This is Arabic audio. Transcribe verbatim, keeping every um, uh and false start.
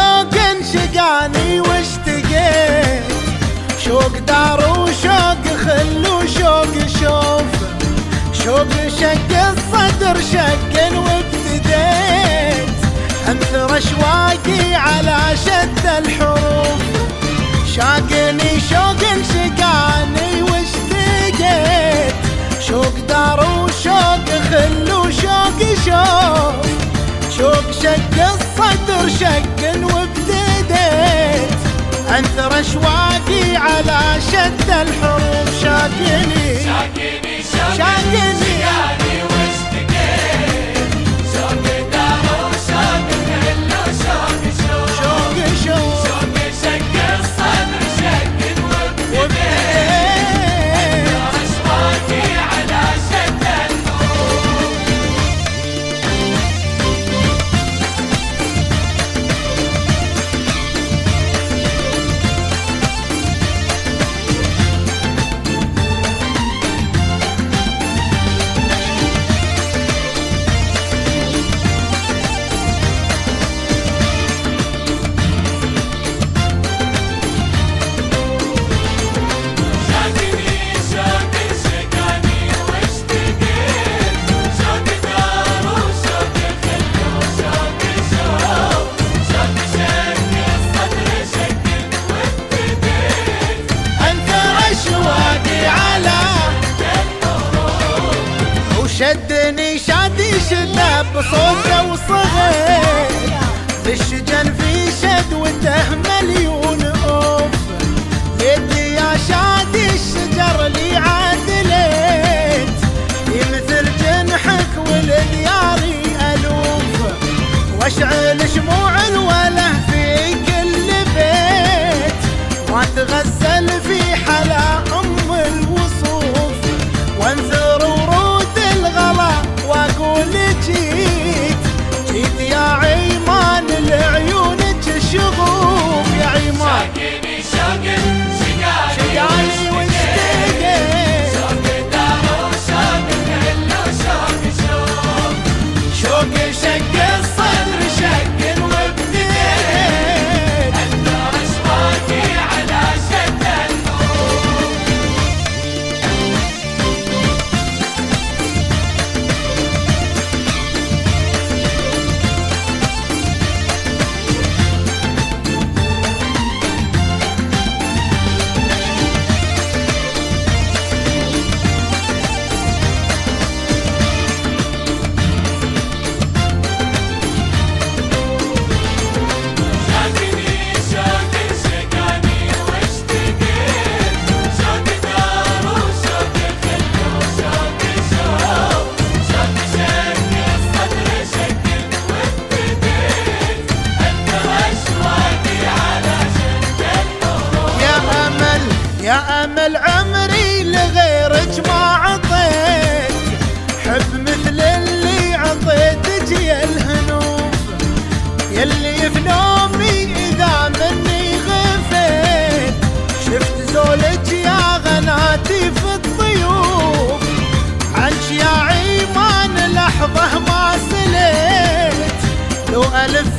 شوق انشقاني واشتقيت، شوق دار وشوق خل وشوق شوف، شوق شق الصدر شق وابتديت انثر اشواقي على شد الحروف، شاقني شوق انشقاني واشتقيت، شوق دار وشوق خل وشوق شوف، شوق شق الصدر شق وابتديت انثر اشواقي على شد الحروف، شاقني شاقني شاقني واشتقيت، شوق دار وشوق خل وشوق شوق، شوق شوق شوق شق الصدر شق وابتديت وابتديت أشواقي على شد الحروف. شدني شادي شده بصوته وصغير، بالشجن في شد وده مليون اوف، يدي يا شادي الشجر لي عادليت، يمثل جنحك ولدياري الوف، واشعل شموع الوله في كل بيت، واتغزل في حلا ام الوصوف، وانثر ورود الغلا واقول جيت، جيت يا عيمان لعيونك الشغوف، يا عيمان شاقني شوق شقاني شقاني واشتقيت، شوق دار وشوق خل وشوق شوق، شوق شق الصدر شق وابتديت انثر أشواقي على شد الحروف. شاقني شوق شقاني واشتقيت، شوق دار وشوق خل وشوق شوق، شوق شق الصدر شق وابتديت انثر أشواقي على شد الحروف. يا امل يا امل عمري لغيرك ما عطيت، حب مثل اللي عطيتك يا الهنوف، يلي في نومي اذا مني غفيت، شفت زولك يا غناتي في الضيوف، عنك يا عيمان لحظه ما سليت، لو الف